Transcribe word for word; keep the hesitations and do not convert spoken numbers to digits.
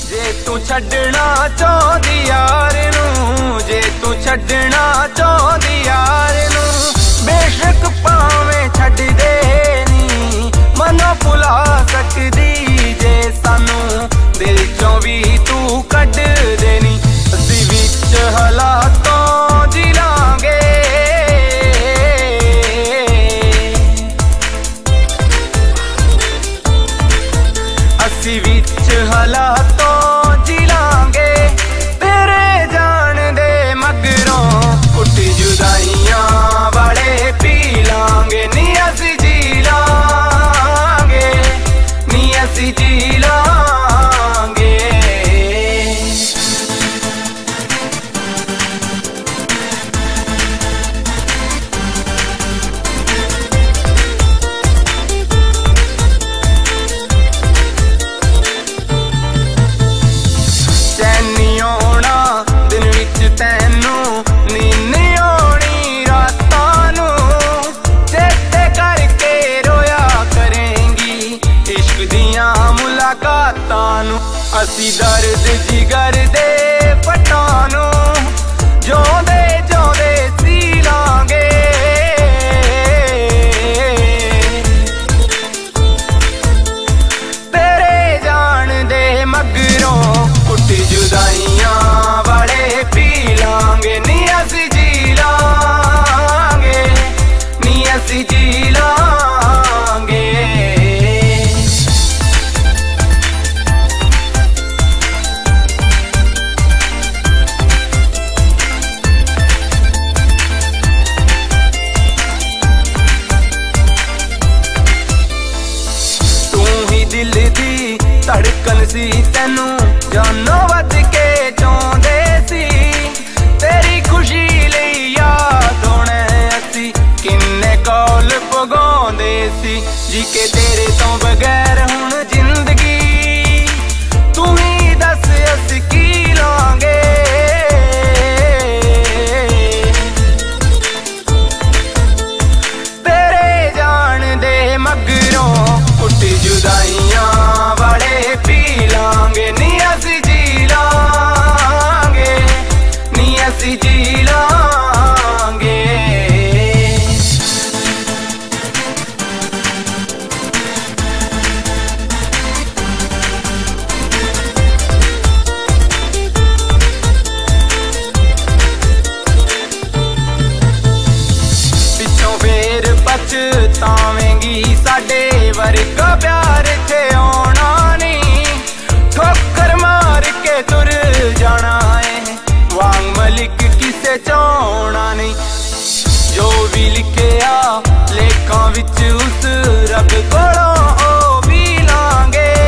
जे तू छड्डना चाहदी यार नू, जे तू छड्डना चाहदी यार नू, बेशक भावें छड्ड दे नी मनो भुला सकदी जे सानू दिल चों भी तू कढ देनी। असीं विच हालातों जी लांगे, असीं विच हालातों जी लांगे, तेरे जान दे मगरों कुट जुदाइयां वाले पी लांगे। नी असीं जी लांगे, नी असीं जी लांगे। असी दर्द जिगर दे पटानू जोंदे जोंदे सी लांगे, तेरे जान दे मगरों कुट जुदाइयां वाले पी लांगे। नी असी जी लांगे, नी असी जी लांगे। दिल दी धड़कन सी तैनू जानो वध के चाहुंदे सी, तेरी खुशी लई याद होणे असी किन्ने कौल पगाउंदे सी। जी के तेरे तो बगैर हुण जिंदगी तू ही दस असी की लांगे, तेरे जान दे मगरों कुट जुदाइयां वाले पी लांगे। नी असी जी लांगे, नी असी जी लांगे। पिछों फेर पछतावेंगी साडे वर्गा प्यार थे आना नहीं, ठोकर मार के तुर जाना है वांग मलिक किसे चाहना नहीं। जो भी लिखिया लेखां विच उस रब कोलों ओ भी लांगे,